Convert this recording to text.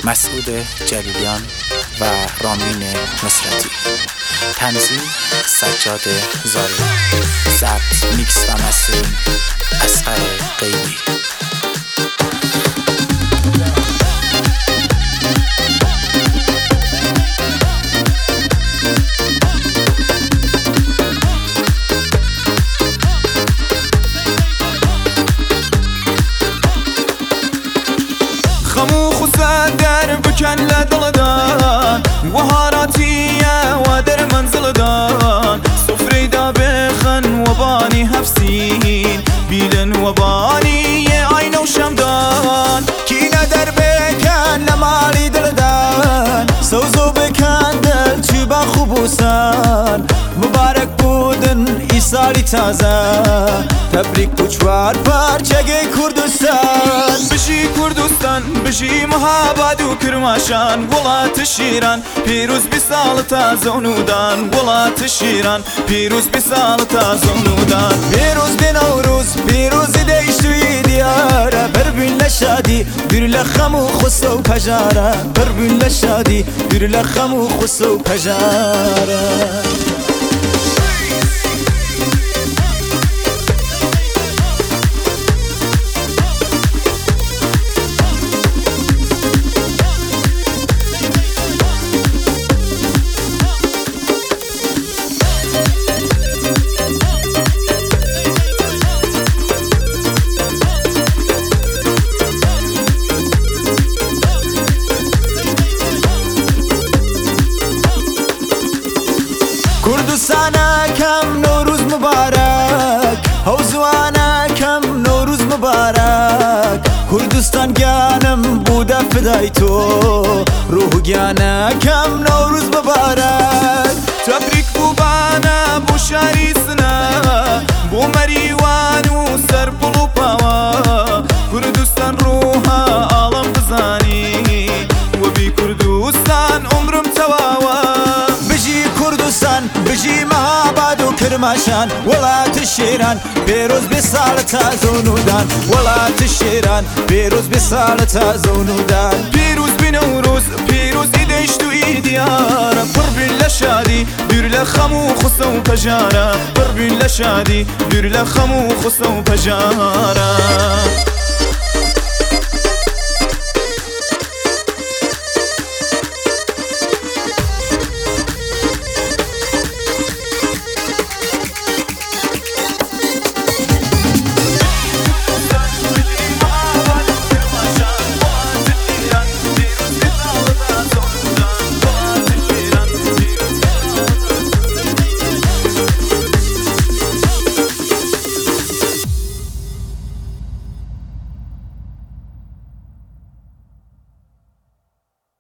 مسعود جلیلیان و رامین نصرتی. تنظیم سجاد زاری. ضبط، میکس و مسترینگ اصغر غیبی. خمو خساد در بکن لدلدان وهاراتية ودر منزلدان صفري دا بخن وباني هفسين بيلن وباني عين وشمدان كينا در بكن لمالي دلدان سوزو بكن دل چوبا خبوسان مبارك بودن ایسالی تازه تبریک بچوار پارچگی کردستان بشی کردستان بشی مهاباد و کرماشان وڵات شیران پیروز بی ساڵ تازە و نودان وڵات شیران پیروز بی ساڵ تازە و نودان پیروز بی نوروز پیروزی دیشتوی دیاره بربین لشادی دور لخم و خسته و پجاره بربین لشادی دور لخم و خسته و پجاره كردستانا كم نوروز مبارك هوزوانا كم نوروز مبارك كردستان جانم بودا فدای تو روح جانا كم نوروز مبارك تبریک بو بانا بو شاریسنا بو مریوان و سرپل و پاوا کردستان روحا عالم بزانی و بی کردستان عمرم تواوا كردستان بجي مهاباد و کرماشان ولات الشيران بيروز بسالة تازونودان ولات الشيران بيروز بسالة تازونودان پیروز بی نوروز پیروز ایدشتو ایدیارا پربین لشادی دور لخمو خسته و پجارا پربین لشادی دور لخمو خسته و پجارا